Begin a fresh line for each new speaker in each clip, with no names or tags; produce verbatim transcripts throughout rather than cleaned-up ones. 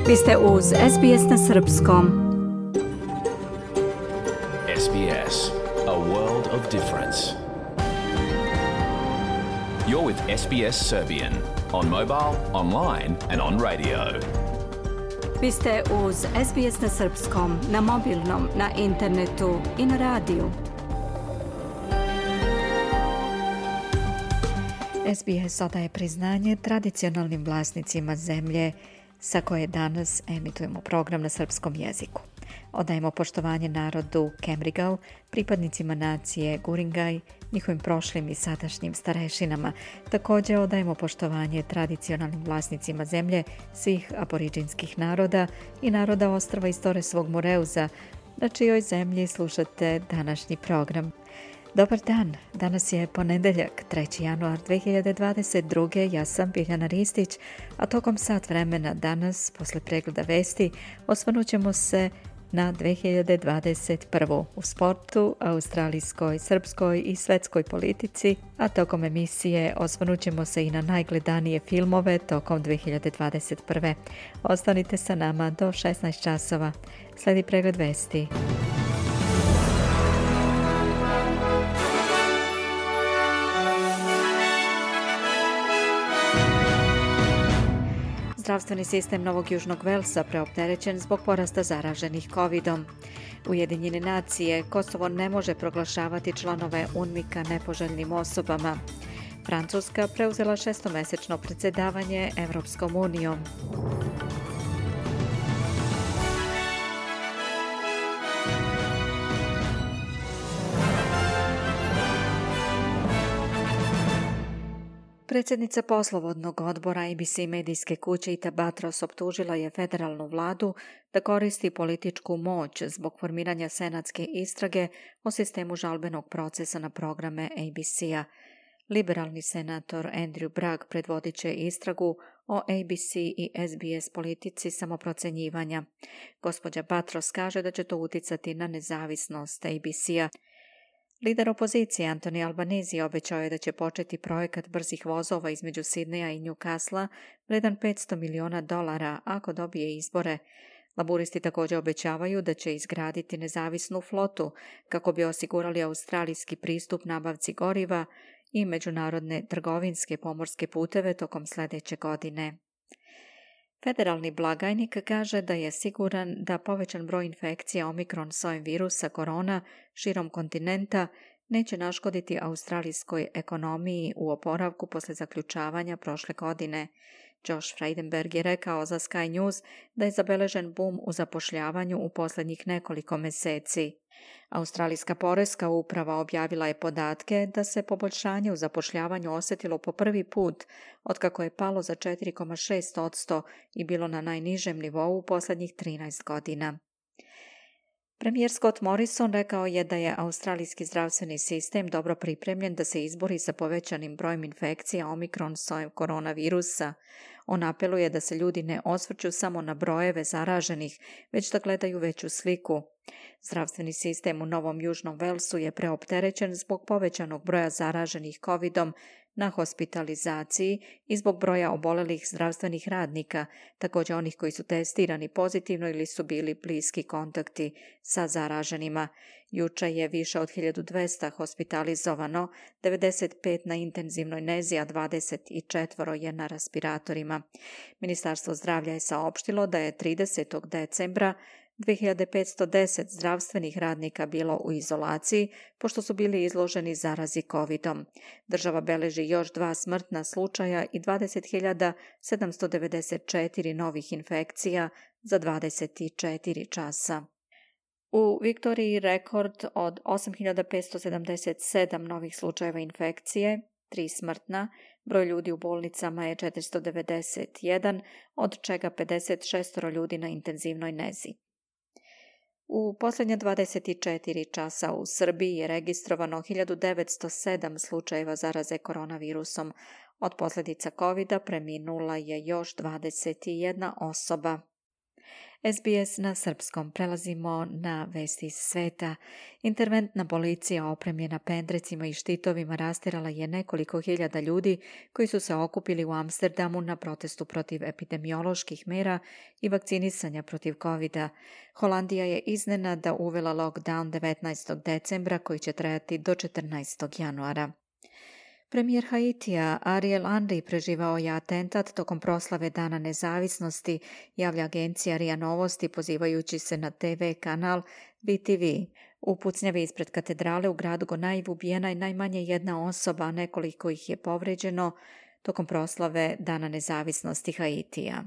Vi ste uz S B S na srpskom.
S B S, a world of difference. You're with S B S Serbian on mobile, online and on radio.
Vi ste uz S B S na srpskom, na mobilnom, na internetu i na radiju. S B S odaje priznanje tradicionalnim vlasnicima zemlje sa koje danas emitujemo program na srpskom jeziku. Odajemo poštovanje narodu Kemrigal, pripadnicima nacije Guringaj, njihovim prošlim i sadašnjim starešinama. Također odajemo poštovanje tradicionalnim vlasnicima zemlje svih aboriđinskih naroda i naroda ostrva iz Toresovog Moreuza, na čijoj zemlji slušate današnji program. Dobar dan, danas je ponedeljak, treći januar dve hiljade dvadeset druge. Ja sam Biljana Ristić, a tokom sat vremena danas, posle pregleda vesti, osvrnut ćemo se na dve hiljade dvadeset prvu u sportu, australijskoj, srpskoj i svetskoj politici, a tokom emisije osvrnut ćemo se i na najgledanije filmove tokom dve hiljade dvadeset prve. Ostanite sa nama do šesnaest časova. Sledi pregled vesti. Zdravstveni sistem Novog Južnog Velsa preopterećen zbog porasta zaraženih kovidom. Ujedinjene nacije Kosovo ne može proglašavati članove UNMIK-a nepoželjnim osobama. Francuska preuzela šestomesečno predsjedavanje Evropskom unijom. Predsjednica poslovodnog odbora A B C medijske kuće Ita Batros optužila je federalnu vladu da koristi političku moć zbog formiranja senatske istrage o sistemu žalbenog procesa na programe A B C-a. Liberalni senator Andrew Bragg predvodit će istragu o A B C i S B S politici samoprocenjivanja. Gospođa Batros kaže da će to uticati na nezavisnost A B C-a. Lider opozicije Anthony Albanese obećao je da će početi projekat brzih vozova između Sidneja i Newcastle vredan petsto miliona dolara ako dobije izbore. Laburisti također obećavaju da će izgraditi nezavisnu flotu kako bi osigurali australijski pristup nabavci goriva i međunarodne trgovinske pomorske puteve tokom sljedeće godine. Federalni blagajnik kaže da je siguran da povećan broj infekcija Omikron sojem virusa korona širom kontinenta neće naškoditi australijskoj ekonomiji u oporavku posle zaključavanja prošle godine. Josh Frydenberg je rekao za Sky News da je zabeležen bum u zapošljavanju u posljednjih nekoliko mjeseci. Australijska poreska uprava objavila je podatke da se poboljšanje u zapošljavanju osjetilo po prvi put otkako je palo za četiri zarez šest posto i bilo na najnižem nivou u posljednjih trinaest godina. Premijer Scott Morrison rekao je da je australijski zdravstveni sistem dobro pripremljen da se izbori sa povećanim brojem infekcija Omikron sojem koronavirusa. On apeluje da se ljudi ne osvrću samo na brojeve zaraženih, već da gledaju veću sliku. Zdravstveni sistem u Novom Južnom Velsu je preopterećen zbog povećanog broja zaraženih covidom na hospitalizaciji i zbog broja obolelih zdravstvenih radnika, također onih koji su testirani pozitivno ili su bili bliski kontakti sa zaraženima. Juče je više od hiljadu dvesta hospitalizovano, devedeset pet na intenzivnoj nezi, a dvadeset četiri je na respiratorima. Ministarstvo zdravlja je saopštilo da je tridesetog decembra dve hiljade petsto deset zdravstvenih radnika bilo u izolaciji, pošto su bili izloženi zarazi covidom. Država beleži još dva smrtna slučaja i dvadeset hiljada sedamsto devedeset četiri novih infekcija za dvadeset četiri časa. U Viktoriji rekord od osam hiljada petsto sedamdeset sedam novih slučajeva infekcije, tri smrtna, broj ljudi u bolnicama je četiristo devedeset jedan, od čega pedeset šest ljudi na intenzivnoj nezi. U posljednje dvadeset četiri časa u Srbiji je registrovano hiljadu devetsto sedam slučajeva zaraze koronavirusom. Od posljedica covida preminula je još dvadeset jedna osoba. S B S na srpskom. Prelazimo na vesti iz sveta. Interventna policija opremljena pendrecima i štitovima rastirala je nekoliko hiljada ljudi koji su se okupili u Amsterdamu na protestu protiv epidemioloških mera i vakcinisanja protiv kovida. Holandija je iznenada uvela lockdown devetnaestog decembra koji će trajati do četrnaestog januara. Premijer Haitija Ariel Henry preživao je atentat tokom proslave Dana nezavisnosti, javlja agencija R I A Novosti pozivajući se na T V kanal B T V. U pucnjavi ispred katedrale u gradu Gonaiv ubijena je najmanje jedna osoba, a nekoliko ih je povređeno tokom proslave Dana nezavisnosti Haitija.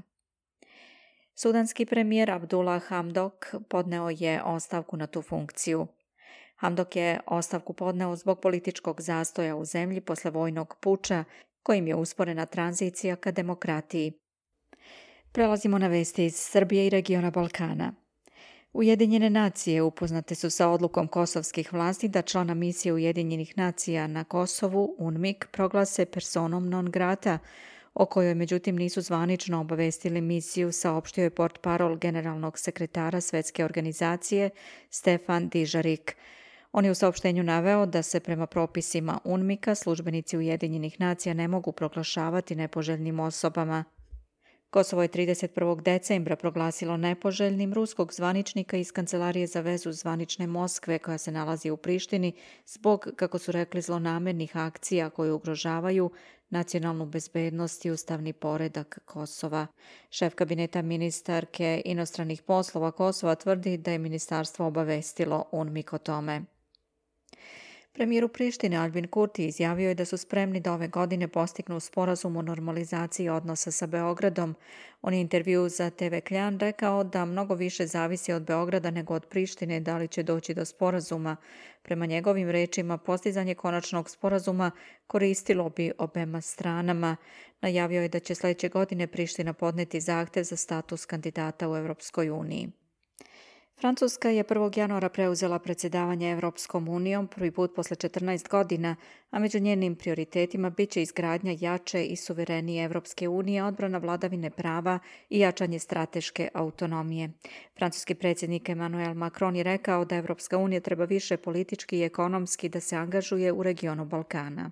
Sudanski premijer Abdullah Hamdok podneo je ostavku na tu funkciju. Hamdok je ostavku podneo zbog političkog zastoja u zemlji posle vojnog puča, kojim je usporena tranzicija ka demokratiji. Prelazimo na vesti iz Srbije i regiona Balkana. Ujedinjene nacije upoznate su sa odlukom kosovskih vlasti da člana misije Ujedinjenih nacija na Kosovu, UNMIK, proglase personom non grata, o kojoj međutim nisu zvanično obavestili misiju, saopštio je portparol generalnog sekretara Svetske organizacije Stefan Dižarik. On je u saopštenju naveo da se prema propisima UNMIK-a službenici Ujedinjenih nacija ne mogu proglašavati nepoželjnim osobama. Kosovo je trideset prvog decembra proglasilo nepoželjnim ruskog zvaničnika iz Kancelarije za vezu zvanične Moskve koja se nalazi u Prištini zbog, kako su rekli, zlonamernih akcija koje ugrožavaju nacionalnu bezbednost i ustavni poredak Kosova. Šef kabineta ministarke inostranih poslova Kosova tvrdi da je ministarstvo obavestilo UNMIK o tome. Premijer u Prištine Albin Kurti izjavio je da su spremni da ove godine postignu sporazum o normalizaciji odnosa sa Beogradom. On je intervju za T V Kljan rekao da mnogo više zavisi od Beograda nego od Prištine da li će doći do sporazuma. Prema njegovim rečima, postizanje konačnog sporazuma koristilo bi obema stranama. Najavio je da će sljedeće godine Priština podneti zahtev za status kandidata u Europskoj uniji. Francuska je prvog januara preuzela predsjedavanje Europskom unijom prvi put posle četrnaest godina, a među njenim prioritetima bit će izgradnja jače i suverenije Europske unije, odbrana vladavine prava i jačanje strateške autonomije. Francuski predsjednik Emmanuel Macron je rekao da Europska unija treba više politički i ekonomski da se angažuje u regionu Balkana.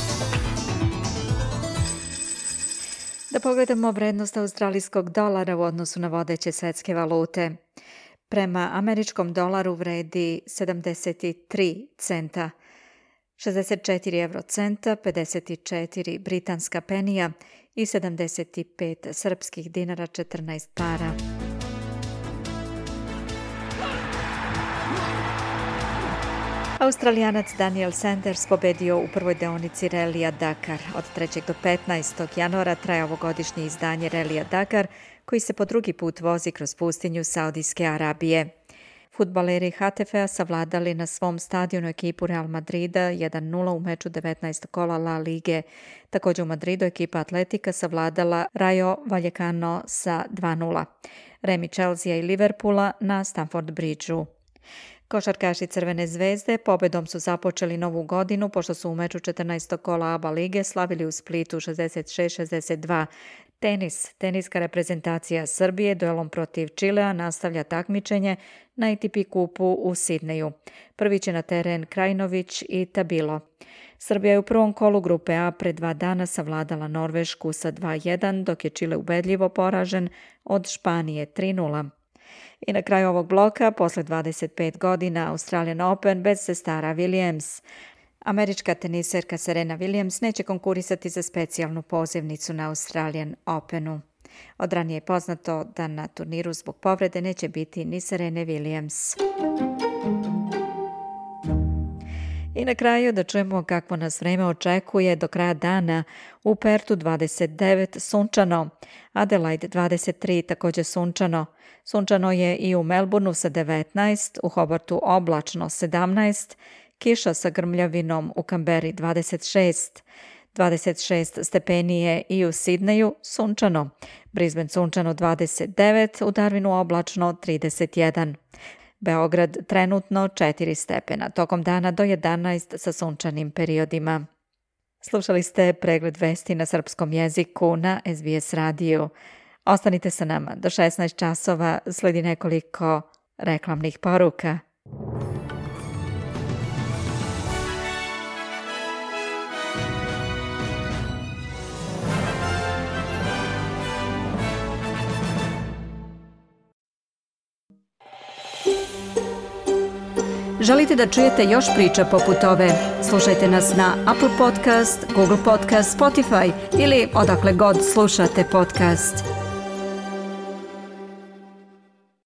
Da pogledamo vrednost australijskog dolara u odnosu na vodeće svetske valute. Prema američkom dolaru vredi sedamdeset tri centa, šezdeset četiri evrocenta, pedeset četiri britanska penija i sedamdeset pet srpskih dinara četrnaest para. Australijanac Daniel Sanders pobedio u prvoj deonici relija Dakar. Od trećeg do petnaestog januara traje ovogodišnje izdanje relija Dakar, koji se po drugi put vozi kroz pustinju Saudijske Arabije. Fudbaleri H T F-a savladali na svom stadionu ekipu Real Madrida jedan nula u meču devetnaestog kola La Lige. Također u Madridu ekipa Atletika savladala Rayo Vallecano sa dva nula. Remi Chelsea i Liverpoola na Stamford Bridgeu. Košarkaši Crvene zvezde pobedom su započeli novu godinu pošto su u meču četrnaestog kola A B A lige slavili u Splitu šezdeset šest šezdeset dva. Tenis. Teniska reprezentacija Srbije duelom protiv Čilea nastavlja takmičenje na A T P kupu u Sidneju. Prvi će na teren Krajinović i Tabilo. Srbija je u prvom kolu grupe A pre dva dana savladala Norvešku sa dva jedan, dok je Čile ubedljivo poražen od Španije tri nula. I na kraju ovog bloka, posle dvadeset pet godina, Australian Open bez sestara Williams. Američka teniserka Serena Williams neće konkurisati za specijalnu pozivnicu na Australian Openu. Od ranije je poznato da na turniru zbog povrede neće biti ni Serene Williams. I na kraju da čujemo kakvo nas vreme očekuje do kraja dana. U Pertu dvadeset devet, sunčano. Adelaide dvadeset tri, također sunčano. Sunčano je i u Melbourneu sa devetnaest, u Hobartu oblačno sedamnaest, kiša sa grmljavinom u Kamberi dvadeset šest, dvadeset šest stepeni je i u Sidneju sunčano. Brisbane sunčano dvadeset devet, u Darwinu oblačno trideset jedan. Beograd trenutno četiri stepena, tokom dana do jedanaest sa sunčanim periodima. Slušali ste pregled vesti na srpskom jeziku na S B S radiju. Ostanite sa nama, do šesnaest časova slijedi nekoliko reklamnih poruka. Želite da čujete još priča poput ove? Slušajte nas na Apple Podcast, Google Podcast, Spotify ili odakle god slušate podcast.